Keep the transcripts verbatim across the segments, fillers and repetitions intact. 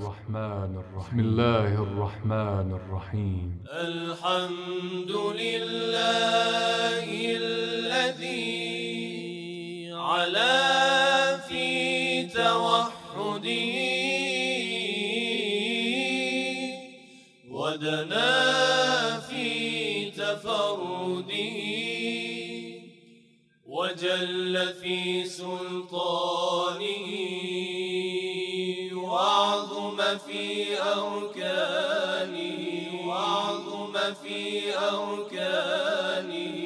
الرحمن الرحيم بسم الله الرحمن الرحيم الحمد لله الذي علا في توحده ودنا في تفرده وجل في سلطانه وعظم في أركانه وعظم في أركانه.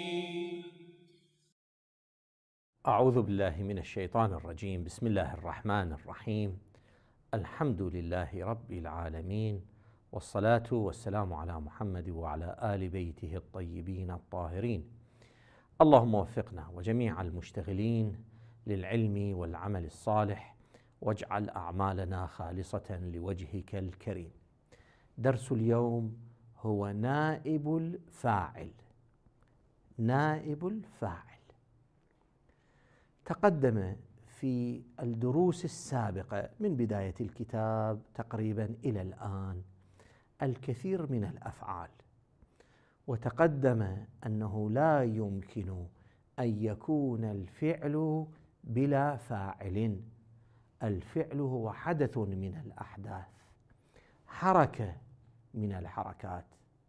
أعوذ بالله من الشيطان الرجيم. بسم الله الرحمن الرحيم. الحمد لله رب العالمين، والصلاة والسلام على محمد وعلى آل بيته الطيبين الطاهرين. اللهم وفقنا وجميع المشتغلين للعلم والعمل الصالح، واجعل أعمالنا خالصة لوجهك الكريم. درس اليوم هو نائب الفاعل. نائب الفاعل تقدم في الدروس السابقة من بداية الكتاب تقريبا إلى الآن الكثير من الأفعال، وتقدم أنه لا يمكن أن يكون الفعل بلا فاعل. الفعل هو حدث من الأحداث، حركة من الحركات،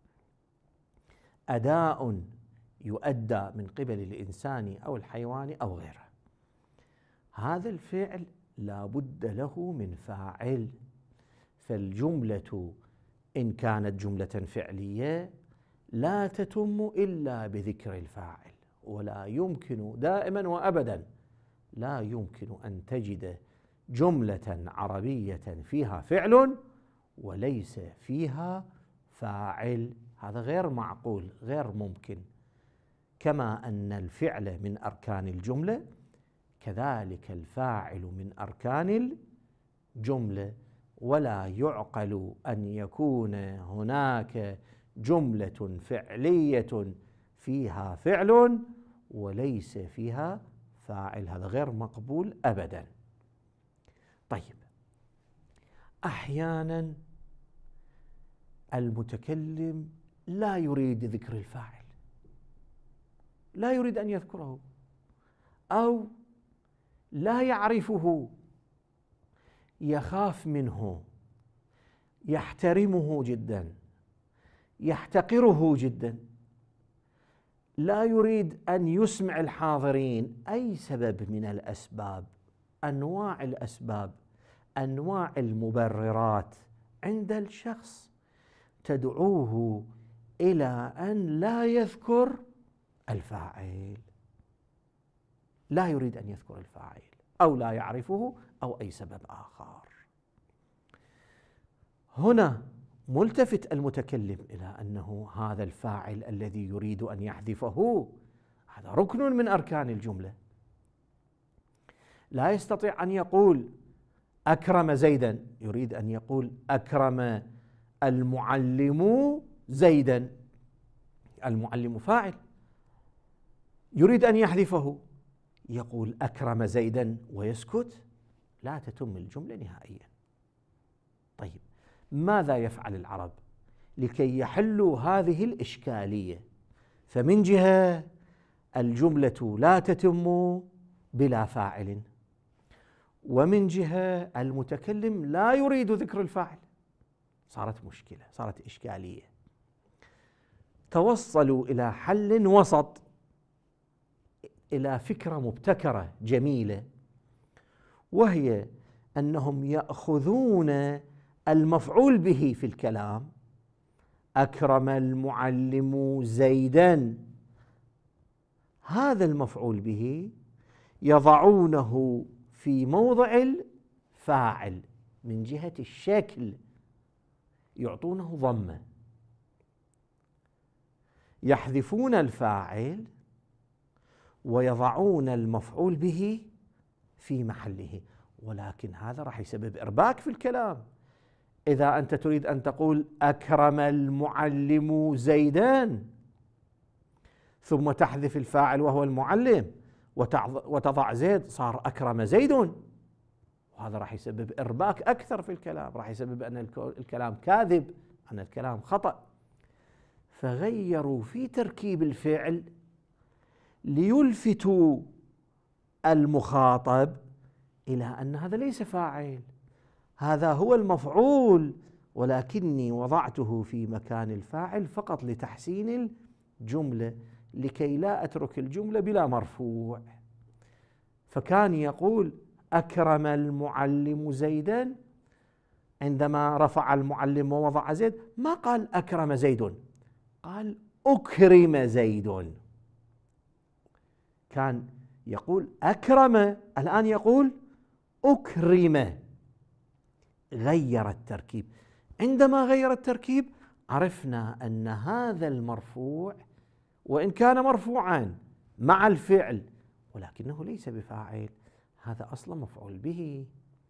أداء يؤدى من قبل الإنسان أو الحيوان أو غيره. هذا الفعل لا بد له من فاعل، فالجملة إن كانت جملة فعلية لا تتم إلا بذكر الفاعل، ولا يمكن دائما وأبدا لا يمكن أن تجد جملة عربية فيها فعل وليس فيها فاعل. هذا غير معقول، غير ممكن. كما أن الفعل من أركان الجملة، كذلك الفاعل من أركان الجملة، ولا يعقل أن يكون هناك جملة فعلية فيها فعل وليس فيها فاعل. هذا غير مقبول أبدا. طيب، أحيانا المتكلم لا يريد ذكر الفاعل، لا يريد أن يذكره، أو لا يعرفه، يخاف منه، يحترمه جدا، يحتقره جدا، لا يريد أن يسمع الحاضرين. أي سبب من الأسباب، أنواع الأسباب، أنواع المبررات عند الشخص تدعوه إلى أن لا يذكر الفاعل. لا يريد أن يذكر الفاعل، أو لا يعرفه، أو أي سبب آخر. هنا ملتفت المتكلم إلى أنه هذا الفاعل الذي يريد أن يحذفه هذا ركن من أركان الجملة. لا يستطيع أن يقول أكرم زيدا، يريد أن يقول أكرم المعلم زيدا. المعلم فاعل، يريد أن يحذفه، يقول أكرم زيدا ويسكت. لا تتم الجملة نهائيا. طيب، ماذا يفعل العرب لكي يحلوا هذه الإشكالية؟ فمن جهة الجملة لا تتم بلا فاعل، ومن جهة المتكلم لا يريد ذكر الفاعل. صارت مشكلة، صارت إشكالية. توصلوا إلى حل وسط، إلى فكرة مبتكرة جميلة، وهي أنهم يأخذون المفعول به في الكلام، أكرم المعلم زيدا، هذا المفعول به يضعونه في موضع الفاعل من جهة الشكل، يعطونه ضمة، يحذفون الفاعل ويضعون المفعول به في محله. ولكن هذا راح يسبب إرباك في الكلام. إذا أنت تريد أن تقول أكرم المعلم زيدان ثم تحذف الفاعل وهو المعلم وتضع زيد، صار أكرم زيد، وهذا راح يسبب إرباك أكثر في الكلام، راح يسبب أن الكلام كاذب، أن الكلام خطأ. فغيروا في تركيب الفعل ليلفتوا المخاطب إلى أن هذا ليس فاعل، هذا هو المفعول، ولكني وضعته في مكان الفاعل فقط لتحسين الجملة، لكي لا أترك الجملة بلا مرفوع. فكان يقول أكرم المعلم زيدا، عندما رفع المعلم ووضع زيد ما قال أكرم زيد، قال أكرم زيد. كان يقول أكرم، الآن يقول أكرم، غير التركيب. عندما غير التركيب عرفنا أن هذا المرفوع وإن كان مرفوعا مع الفعل ولكنه ليس بفاعل، هذا أصلا مفعول به،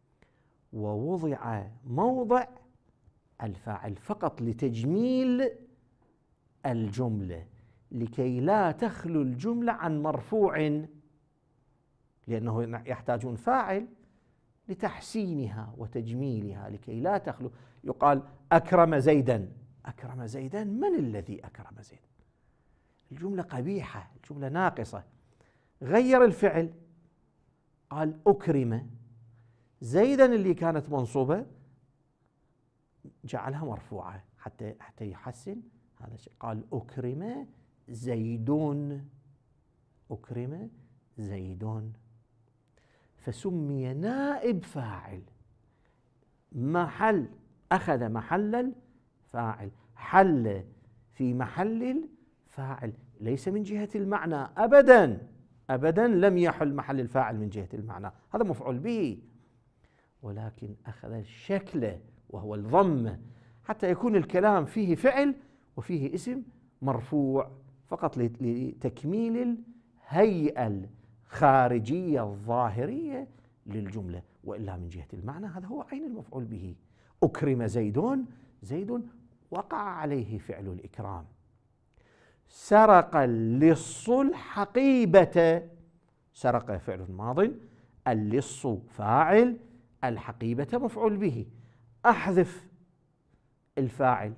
ووضع موضع الفاعل فقط لتجميل الجملة، لكي لا تخلو الجملة عن مرفوع، لأنه يحتاجون فاعل لتحسينها وتجميلها، لكي لا تخلو. يقال أكرم زيدا، أكرم زيدا، من الذي أكرم زيدا؟ الجملة قبيحة، الجملة ناقصة. غير الفعل، قال أكرم زيدا اللي كانت منصوبة جعلها مرفوعة حتى حتى يحسن هذا الشيء. قال أكرم زيدون، أكرم زيدون، فسمي نائب فاعل، محل، أخذ محل الفاعل، حل في محل الفاعل، ليس من جهة المعنى أبدا أبدا، لم يحل محل الفاعل من جهة المعنى، هذا مفعول به، ولكن أخذ الشكل وهو الضم حتى يكون الكلام فيه فعل وفيه اسم مرفوع فقط لتكميل الهيئة الخارجية الظاهرية للجملة، وإلا من جهة المعنى هذا هو عين المفعول به. أكرم زيدون، زيد وقع عليه فعل الإكرام. سرق اللص الحقيبة، سرق فعل ماض، اللص فاعل، الحقيبة مفعول به، أحذف الفاعل.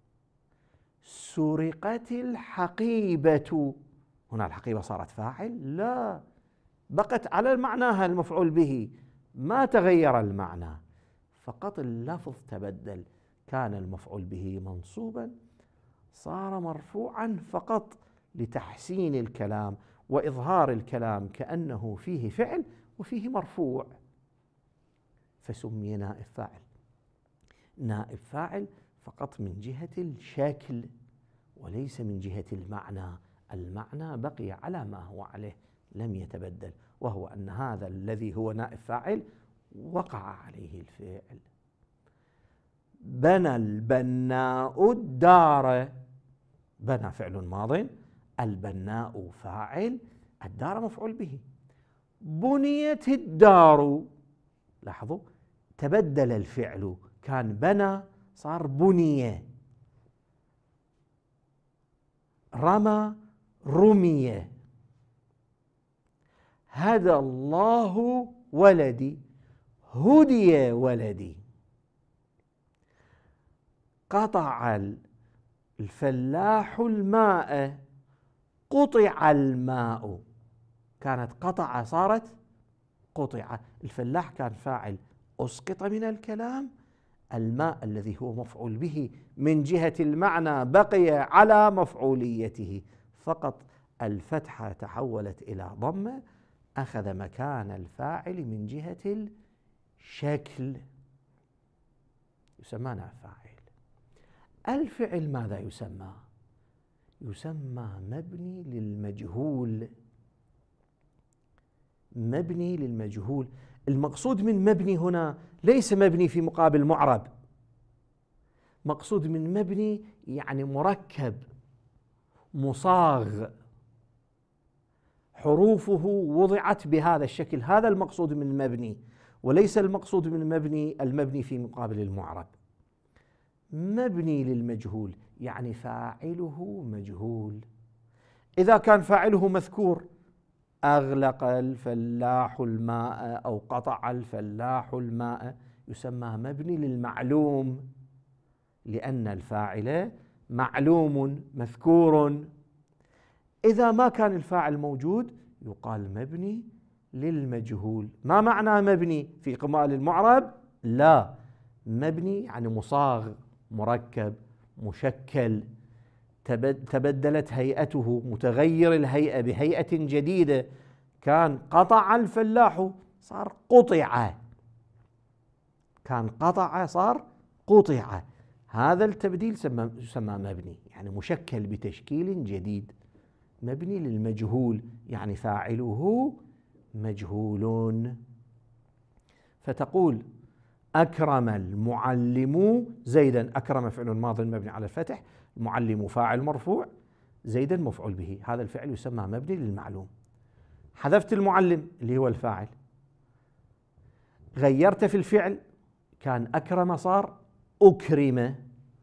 سرقت الحقيبة، هنا الحقيبة صارت فاعل؟ لا، بقت على معناها المفعول به، ما تغير المعنى، فقط اللفظ تبدل، كان المفعول به منصوبا صار مرفوعا فقط لتحسين الكلام وإظهار الكلام كأنه فيه فعل وفيه مرفوع، فسمي نائب فاعل. نائب فاعل فقط من جهة الشكل وليس من جهة المعنى، المعنى بقي على ما هو عليه لم يتبدل، وهو أن هذا الذي هو نائب فاعل وقع عليه الفعل. بنى البناء الدار، بنى فعل ماض، البناء فاعل، الدار مفعول به. بنيت الدار، لاحظوا تبدل الفعل، كان بنى صار بني، رمى رمي. هدى الله ولدي، هدي ولدي. قطع الفلاح الماء، قطع الماء، كانت قطع صارت قطع. الفلاح كان فاعل أسقط من الكلام، الماء الذي هو مفعول به من جهة المعنى بقي على مفعوليته، فقط الفتحة تحولت إلى ضمة أخذ مكان الفاعل من جهة الشكل، يسمى نائب فاعل. الفعل ماذا يسمى؟ يسمى مبني للمجهول، مبني للمجهول. المقصود من مبني هنا ليس مبني في مقابل معرب، مقصود من مبني يعني مركب مصاغ، حروفه وضعت بهذا الشكل، هذا المقصود من مبني، وليس المقصود من مبني المبني في مقابل المعرب. مبني للمجهول يعني فاعله مجهول. إذا كان فاعله مذكور أغلق الفلاح الماء أو قطع الفلاح الماء يسمى مبني للمعلوم، لأن الفاعل معلوم مذكور. إذا ما كان الفاعل موجود يقال مبني للمجهول. ما معنى مبني في قمال المعرب؟ لا، مبني يعني مصاغ، مركب، مشكل، تبدلت هيئته، متغير الهيئة بهيئة جديدة. كان قطع الفلاح صار قطع، كان قطع صار قطع. هذا التبديل يسمى مبني، يعني مشكل بتشكيل جديد. مبني للمجهول يعني فاعله مجهول. فتقول أكرم المعلم زيدا. أكرم فعل ماض مبني على الفتح، المعلم فاعل مرفوع، زيدا مفعول به. هذا الفعل يسمى مبني للمعلوم. حذفت المعلم اللي هو الفاعل، غيرت في الفعل، كان أكرم صار أكرم.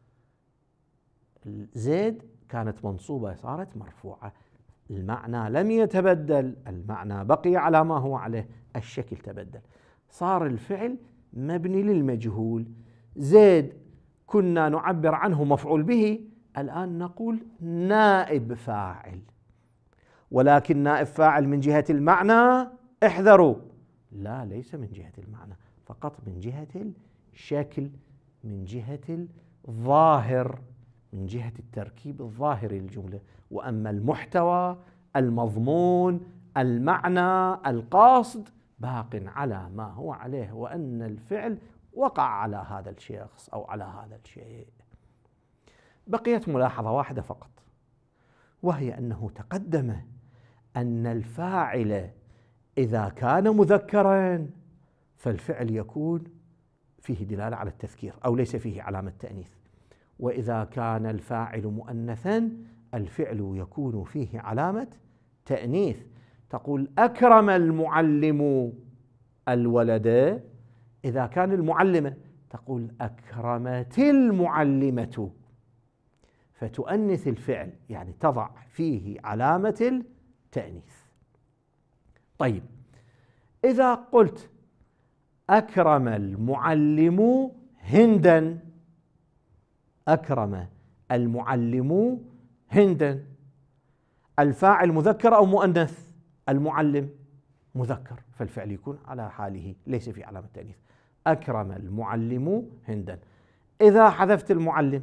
زيد كانت منصوبة صارت مرفوعة. المعنى لم يتبدل، المعنى بقي على ما هو عليه، الشكل تبدل. صار الفعل مبني للمجهول. زيد كنا نعبر عنه مفعول به، الآن نقول نائب فاعل. ولكن نائب فاعل من جهة المعنى احذروا، لا، ليس من جهة المعنى، فقط من جهة الشكل، من جهة الظاهر، من جهة التركيب الظاهري للجملة. وأما المحتوى، المضمون، المعنى، القصد باق على ما هو عليه، وأن الفعل وقع على هذا الشخص أو على هذا الشيء. بقيت ملاحظة واحدة فقط، وهي أنه تقدم أن الفاعل إذا كان مذكرا فالفعل يكون فيه دلالة على التذكير أو ليس فيه علامة تأنيث، وإذا كان الفاعل مؤنثا الفعل يكون فيه علامة تأنيث. تقول أكرم المعلم الولد، إذا كان المعلمة تقول أكرمت المعلمة، فتؤنث الفعل يعني تضع فيه علامة التأنيث. طيب، إذا قلت أكرم المعلم هندا، أكرم المعلم هندا، الفاعل مذكر أو مؤنث؟ المعلم مذكر، فالفعل يكون على حاله ليس في علامة تأنيث. أكرم المعلم هندا. إذا حذفت المعلم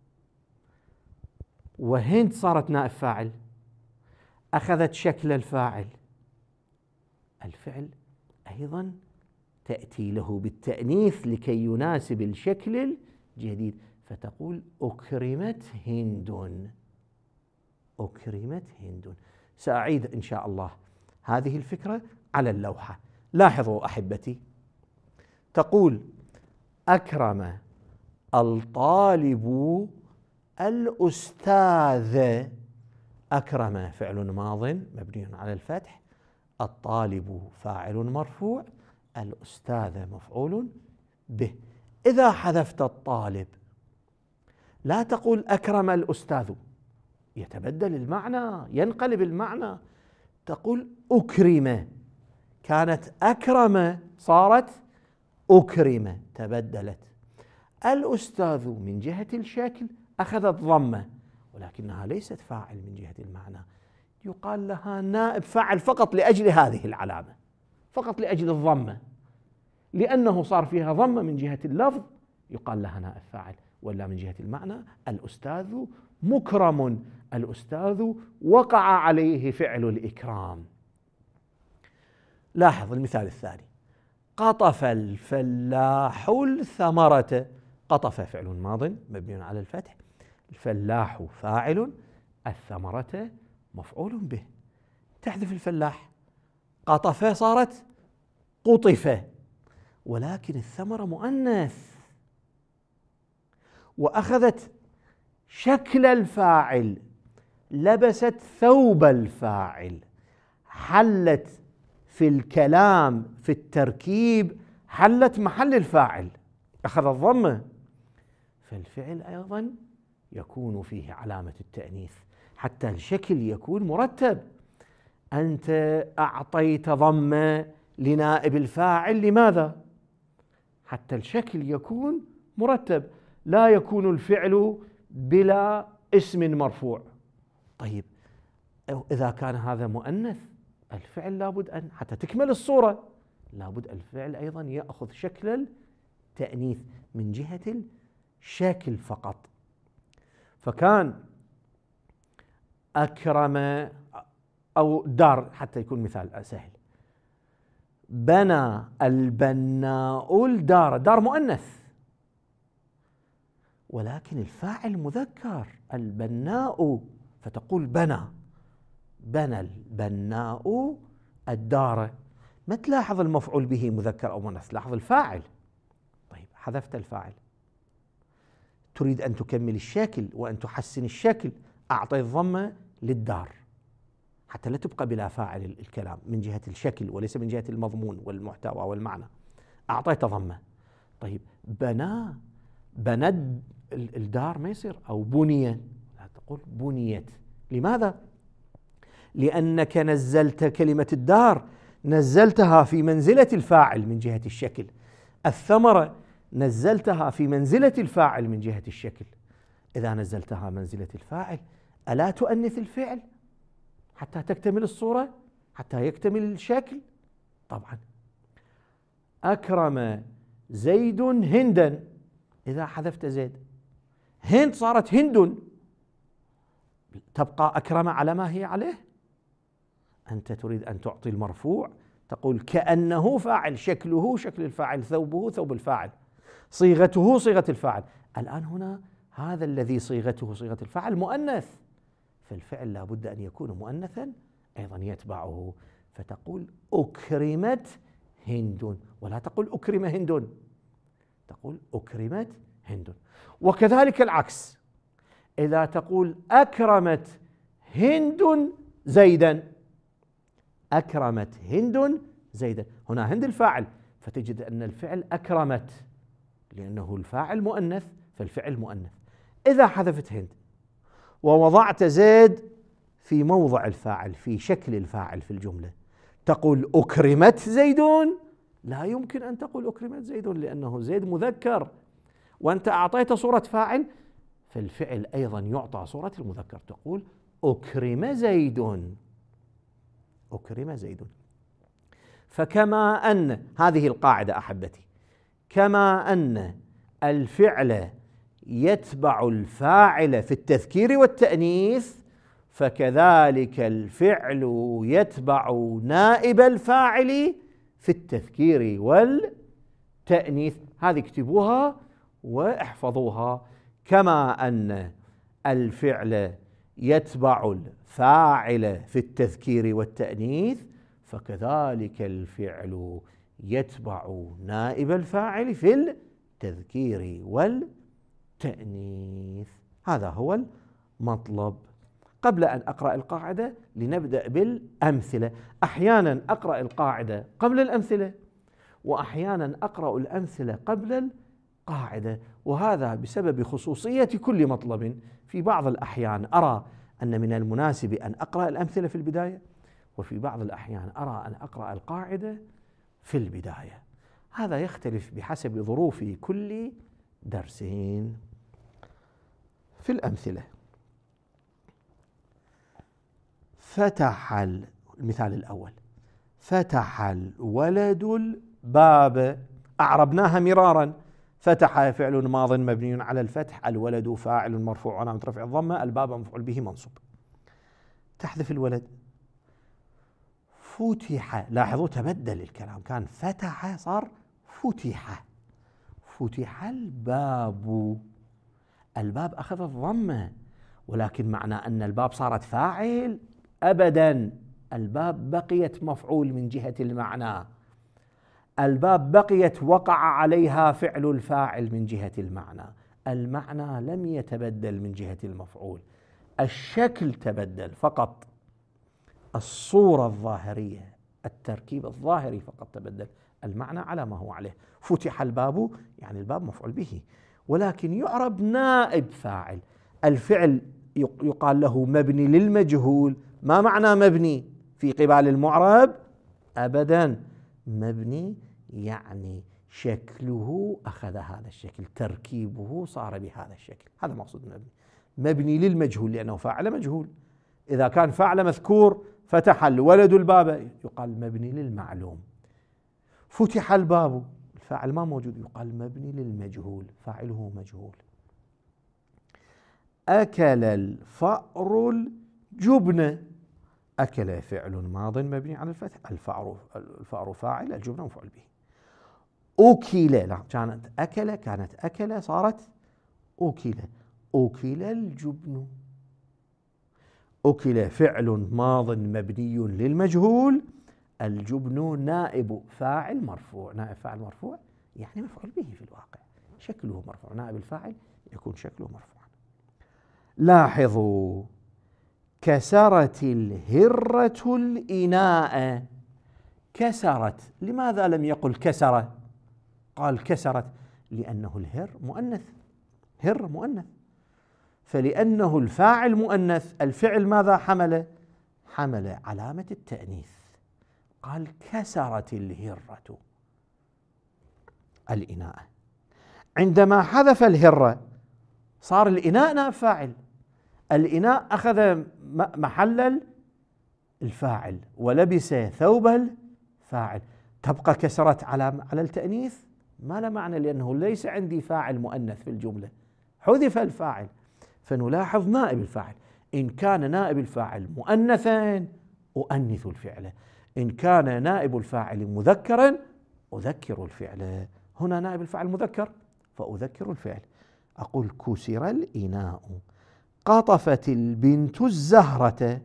وهند صارت نائب فاعل، أخذت شكل الفاعل، الفعل أيضا تأتي له بالتأنيث لكي يناسب الشكل الجديد، فتقول أكرمت هند. أكرمت هند. سأعيد إن شاء الله هذه الفكرة على اللوحة. لاحظوا أحبتي، تقول أكرم الطالب الأستاذ. أكرم فعل ماض مبني على الفتح، الطالب فاعل مرفوع، الأستاذ مفعول به. إذا حذفت الطالب لا تقول أكرم الأستاذ، يتبدل المعنى، ينقلب المعنى. تقول أكرم، كانت أكرم صارت أكرم، تبدلت. الأستاذ من جهة الشكل أخذت ضمة، ولكنها ليست فاعل من جهة المعنى، يقال لها نائب فاعل فقط لأجل هذه العلامة، فقط لأجل الضمة، لأنه صار فيها ضمة من جهة اللفظ يقال لها نائب فاعل، ولا من جهة المعنى الأستاذ مكرم، الأستاذ وقع عليه فعل الإكرام. لاحظ المثال الثاني، قطف الفلاح الثمرة. قطف فعل ماض مبني على الفتح، الفلاح فاعل، الثمرة مفعول به. تحذف الفلاح، قطف صارت قطف، ولكن الثمرة مؤنث وأخذت شكل الفاعل، لبست ثوب الفاعل، حلت في الكلام في التركيب، حلت محل الفاعل، أخذ الضمة، فالفعل أيضا يكون فيه علامة التأنيث حتى الشكل يكون مرتب. أنت أعطيت ضمة لنائب الفاعل، لماذا؟ حتى الشكل يكون مرتب، لا يكون الفعل بلا اسم مرفوع. طيب إذا كان هذا مؤنث الفعل لابد أن حتى تكمل الصورة لابد الفعل أيضا يأخذ شكل التأنيث من جهة الشكل فقط. فكان أكرم أو دار حتى يكون مثال سهل، بنى البناء الدار، دار مؤنث ولكن الفاعل مذكر البناء، فتقول بنى، بنى البناء الدار. ما تلاحظ المفعول به مذكر أو مؤنث، لاحظ الفاعل. طيب حذفت الفاعل، تريد أن تكمل الشكل وأن تحسن الشكل، أعطيت ضمة للدار حتى لا تبقى بلا فاعل الكلام من جهة الشكل وليس من جهة المضمون والمحتوى والمعنى، أعطيت ضمة. طيب بنى، بند الدار ما يصير أو بني، لا تقول بنيت. لماذا؟ لأنك نزلت كلمة الدار، نزلتها في منزلة الفاعل من جهة الشكل. الثمرة نزلتها في منزلة الفاعل من جهة الشكل. إذا نزلتها منزلة الفاعل ألا تؤنث الفعل حتى تكتمل الصورة، حتى يكتمل الشكل؟ طبعا. أكرم زيد هندا، إذا حذفت زيد هند صارت هند، تبقى أكرم على ما هي عليه؟ أنت تريد أن تعطي المرفوع تقول كأنه فاعل، شكله شكل الفاعل، ثوبه ثوب الفاعل، صيغته صيغة الفاعل. الآن هنا هذا الذي صيغته صيغة الفاعل مؤنث، فالفعل لا بد أن يكون مؤنثا أيضا يتبعه، فتقول أكرمت هند، ولا تقول أكرم هند، تقول أكرمت هند. وكذلك العكس، إذا تقول أكرمت هند زيدا، أكرمت هند زيدا، هنا هند الفاعل، فتجد أن الفعل أكرمت لأنه الفاعل مؤنث فالفعل مؤنث. إذا حذفت هند ووضعت زيد في موضع الفاعل في شكل الفاعل في الجملة، تقول أكرمت زيدون؟ لا يمكن أن تقول أكرمت زيدون لأنه زيد مذكر وأنت أعطيت صورة فاعل، فالفعل أيضا يعطى صورة المذكر، تقول أكرم زيد، أكرم زيد. فكما أن هذه القاعدة أحبتي، كما أن الفعل يتبع الفاعل في التذكير والتأنيث، فكذلك الفعل يتبع نائب الفاعل في التذكير والتأنيث. هذه اكتبوها واحفظوها. كما أن الفعل يتبع الفاعل في التذكير والتأنيث، فكذلك الفعل يتبع نائب الفاعل في التذكير والتأنيث. هذا هو المطلب. قبل أن أقرأ القاعدة لنبدأ بالأمثلة. أحيانا أقرأ القاعدة قبل الأمثلة، وأحيانا أقرأ الأمثلة قبل القاعدة، وهذا بسبب خصوصية كل مطلب. في بعض الأحيان أرى أن من المناسب أن أقرأ الأمثلة في البداية، وفي بعض الأحيان أرى أن أقرأ القاعدة في البداية. هذا يختلف بحسب ظروف كل درسين. في الأمثلة: فتح المثال الأول، فتح الولد الباب، أعربناها مرارا. فتح فعل ماض مبني على الفتح، الولد فاعل مرفوع علامة رفع الضمة، الباب مفعول به منصوب. تحذف الولد. فتح، لاحظوا تبدل الكلام، كان فتح صار فتح. فتح الباب، الباب أخذ الضمة، ولكن معنى أن الباب صارت فاعل؟ أبدا، الباب بقيت مفعول من جهة المعنى، الباب بقيت وقع عليها فعل الفاعل من جهة المعنى، المعنى لم يتبدل من جهة المفعول، الشكل تبدل فقط، الصورة الظاهرية التركيب الظاهري فقط تبدل، المعنى على ما هو عليه. فتح الباب يعني الباب مفعول به، ولكن يعرب نائب فاعل. الفعل يقال له مبني للمجهول. ما معنى مبني؟ في قبال المعرب أبدا. مبني يعني شكله أخذ هذا الشكل، تركيبه صار بهذا الشكل، هذا مقصود مبني. مبني للمجهول لأنه فاعل مجهول. إذا كان فاعل مذكور فتح الولد الباب يقال مبني للمعلوم. فتح الباب الفاعل ما موجود يقال مبني للمجهول، فاعله مجهول. أكل الفأر الجبن. أكل فعل ماض مبني على الفتح، الفأر الفأر فاعل، الجبن مفعول به. أكل، لا كانت أكل كانت أكل صارت أكل. أكل الجبن. أكل فعل ماض مبني للمجهول، الجبن نائب فاعل مرفوع. نائب فاعل مرفوع يعني مفعول به في الواقع، شكله مرفوع. نائب الفاعل يكون شكله مرفوعا. لاحظوا كسرت الهرة الإناء. كسرت، لماذا لم يقل كسر؟ قال كسرت لأنه الهر مؤنث، هر مؤنث، فلأنه الفاعل مؤنث الفعل ماذا حمل؟ حمل علامة التأنيث. قال كسرت الهرة الإناء. عندما حذف الهرة صار الإناء نائب فاعل، الإناء أخذ محل الفاعل ولبس ثوب الفاعل. تبقى كسرت على على التأنيث؟ ما له معنى، لأنه ليس عندي فاعل مؤنث في الجملة، حذف الفاعل. فنلاحظ نائب الفاعل، إن كان نائب الفاعل مؤنثا أؤنث الفعل، إن كان نائب الفاعل مذكرا أذكر الفعل. هنا نائب الفاعل مذكر فأذكر الفعل. أقول كسر الإناء. قطفت البنت الزهرة.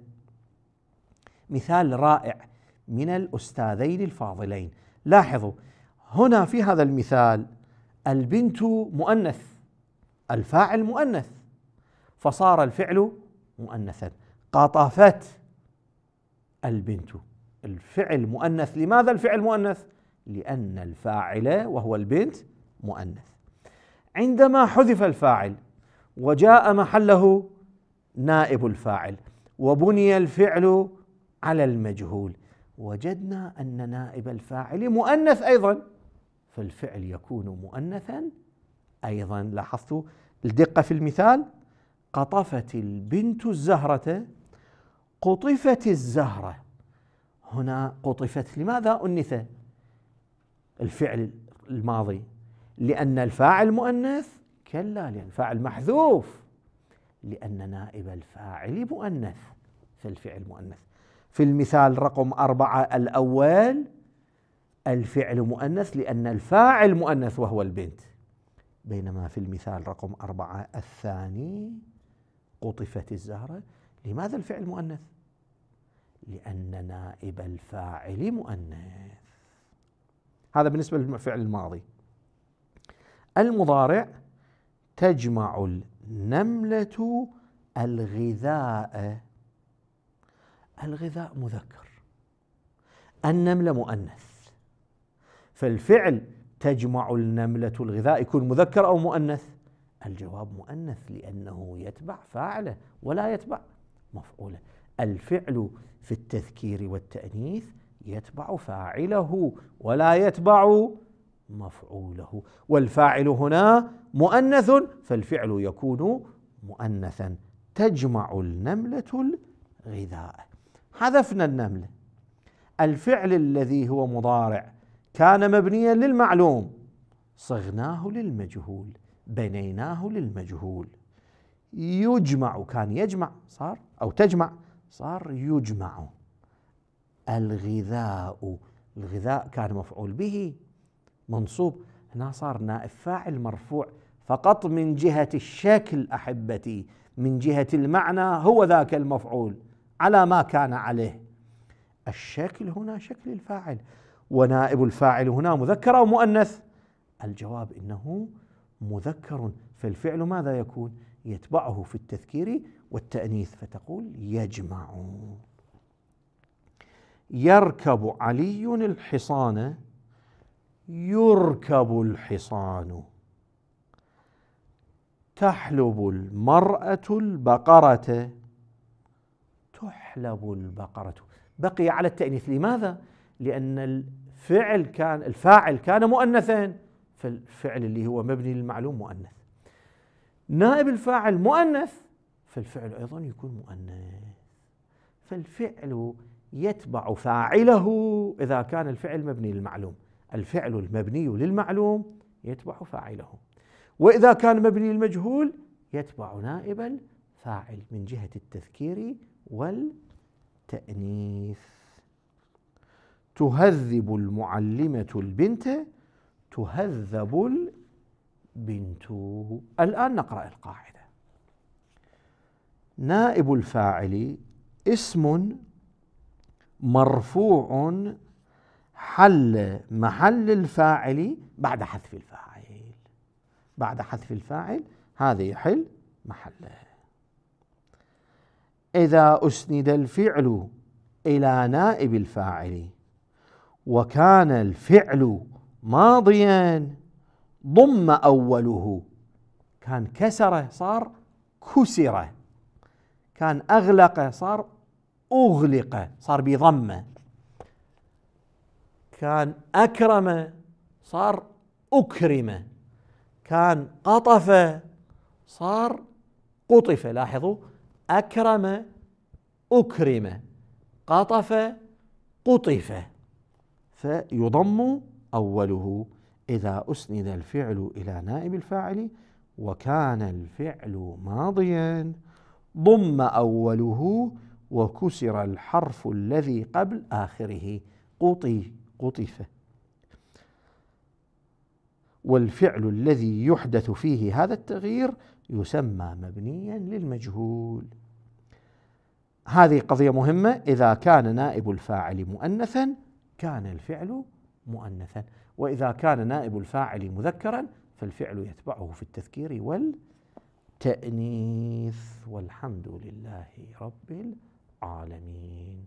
مثال رائع من الأستاذين الفاضلين. لاحظوا هنا في هذا المثال البنت مؤنث، الفاعل مؤنث، فصار الفعل مؤنثا. قطفت البنت، الفعل مؤنث. لماذا الفعل مؤنث؟ لأن الفاعل وهو البنت مؤنث. عندما حذف الفاعل وجاء محله نائب الفاعل وبني الفعل على المجهول، وجدنا أن نائب الفاعل مؤنث أيضا، فالفعل يكون مؤنثا أيضا. لاحظتوا الدقة في المثال؟ قطفت البنت الزهرة. قطفت الزهرة، هنا قطفت لماذا أنث الفعل الماضي؟ لأن الفاعل مؤنث؟ كلا، لأن الفاعل محذوف. لأن نائب الفاعل مؤنث فالفعل مؤنث. في المثال رقم أربعة الأول الفعل مؤنث لأن الفاعل مؤنث وهو البنت، بينما في المثال رقم أربعة الثاني قطفت الزهرة، لماذا الفعل مؤنث؟ لأن نائب الفاعل مؤنث. هذا بالنسبة للفعل الماضي. المضارع: تجمع النملة الغذاء. الغذاء مذكر، النملة مؤنث، فالفعل تجمع النملة الغذاء يكون مذكر أو مؤنث؟ الجواب مؤنث، لأنه يتبع فاعله ولا يتبع مفعوله. الفعل في التذكير والتأنيث يتبع فاعله ولا يتبع مفعوله، والفاعل هنا مؤنث فالفعل يكون مؤنثا. تجمع النملة الغذاء. حذفنا النملة، الفعل الذي هو مضارع كان مبنيا للمعلوم، صغناه للمجهول، بنيناه للمجهول. يجمع كان يجمع صار أو تجمع صار يجمع. الغذاء، الغذاء كان مفعول به منصوب، هنا صار نائب فاعل مرفوع فقط من جهة الشكل أحبتي، من جهة المعنى هو ذاك المفعول على ما كان عليه. الشكل هنا شكل الفاعل، ونائب الفاعل هنا مذكر أو مؤنث؟ الجواب إنه مذكر، فالفعل ماذا يكون؟ يتبعه في التذكير والتأنيث، فتقول يجمع. يركب علي الحصان. يركب الحصان. تحلب المرأة البقرة. تحلب البقرة. بقي على التأنيث. لماذا؟ لأن الفعل كان الفاعل كان مؤنثا، فالفعل اللي هو مبني للمعلوم مؤنث. نائب الفاعل مؤنث، فالفعل أيضا يكون مؤنث. فالفعل يتبع فاعله إذا كان الفعل مبني للمعلوم. الفعل المبني للمعلوم يتبع فاعله، وإذا كان مبني للمجهول يتبع نائب الفاعل من جهة التذكير والتأنيث. تهذب المعلمة البنت، تهذب البنت. الآن نقرأ القاعدة. نائب الفاعل اسم مرفوع حل محل الفاعل بعد حذف الفاعل. بعد حذف الفاعل هذا يحل محله. إذا أسند الفعل إلى نائب الفاعل وكان الفعل ماضيا ضم أوله. كان كسره صار كسره، كان أغلق صار أغلق، صار بضمة. كان أكرم صار أكرم. كان قطف صار قطف. لاحظوا، أكرم أكرم، قطف قطف، فيضم أوله إذا أسند الفعل إلى نائب الفاعل وكان الفعل ماضيا ضم أوله وكسر الحرف الذي قبل آخره. قطي قطف. والفعل الذي يحدث فيه هذا التغيير يسمى مبنيا للمجهول. هذه قضية مهمة. إذا كان نائب الفاعل مؤنثا كان الفعل مؤنثا، وإذا كان نائب الفاعل مذكرا فالفعل يتبعه في التذكير والتأنيث. والحمد لله رب العالمين.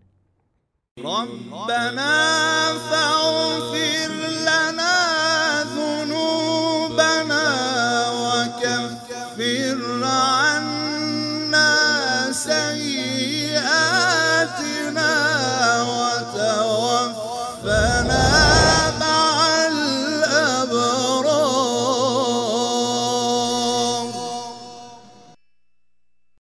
ربنا فاغفر لنا ذنوبنا وكفر عنا سيئاتنا